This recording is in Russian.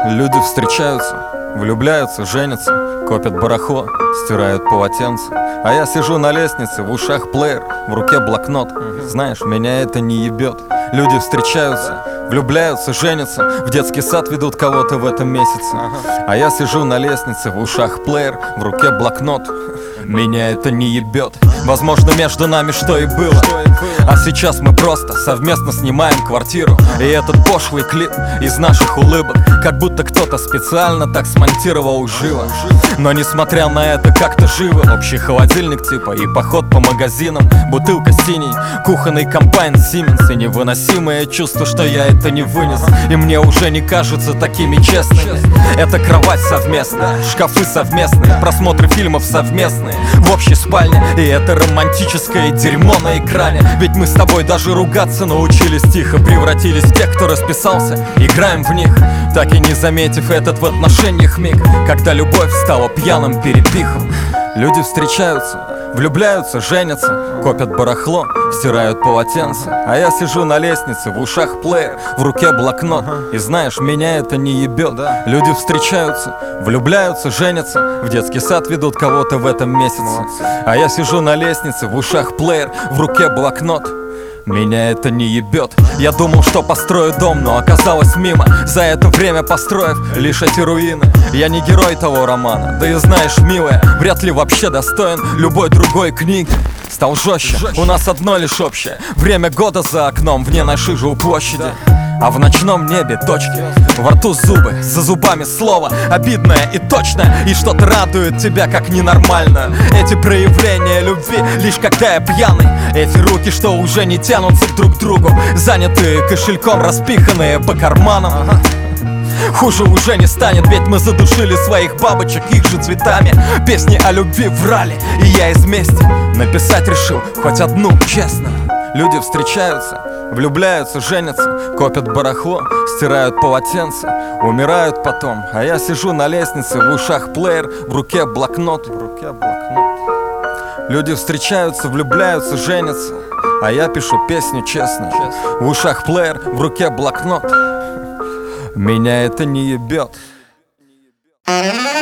Люди встречаются, влюбляются, женятся, копят барахло, стирают полотенце. А я сижу на лестнице, в ушах плеер, в руке блокнот. Знаешь, меня это не ебет. Люди встречаются, влюбляются, женятся, в детский сад ведут кого-то в этом месяце. А я сижу на лестнице, в ушах плеер, в руке блокнот. Меня это не ебет. Возможно, между нами что и было, а сейчас мы просто совместно снимаем квартиру. И этот пошлый клип из наших улыбок, как будто кто-то специально так смонтировал живо. Но несмотря на это, как-то живо. Общий холодильник типа и поход по магазинам, бутылка синий, кухонный комбайн Siemens. И невыносимое чувство, что я это не вынес, и мне уже не кажутся такими честными. Это кровать совместная, шкафы совместные, просмотры фильмов совместные в общей спальне. И это романтическое дерьмо на экране. Ведь мы с тобой даже ругаться научились тихо, превратились в тех, кто расписался, играем в них, так и не заметив этот в отношениях миг, когда любовь стала пьяным перепихом. Люди встречаются, влюбляются, женятся, копят барахло, стирают полотенце. А я сижу на лестнице, в ушах плеер, в руке блокнот. И знаешь, меня это не ебет. Люди встречаются, влюбляются, женятся, в детский сад ведут кого-то в этом месяце. А я сижу на лестнице, в ушах плеер, в руке блокнот. Меня это не ебет. Я думал, что построю дом, но оказалось мимо. За это время построив лишь эти руины. Я не герой того романа, да и знаешь, милая, вряд ли вообще достоин любой другой книги. Стал жестче, у нас одно лишь общее: время года за окном, вне нашей жилплощади. А в ночном небе точки, во рту зубы, за зубами слово обидное и точное, и что-то радует тебя как ненормально. Эти проявления любви лишь когда я пьяный. Эти руки, что уже не тянутся друг к другу, занятые кошельком, распиханные по карманам. Хуже уже не станет, ведь мы задушили своих бабочек их же цветами. Песни о любви врали, и я из мести написать решил хоть одну, честно. Люди встречаются, влюбляются, женятся, копят барахло, стирают полотенце, умирают потом. А я сижу на лестнице, в ушах плеер, в руке блокнот. Люди встречаются, влюбляются, женятся, а я пишу песню честно. В ушах плеер, в руке блокнот. Меня это не ебет.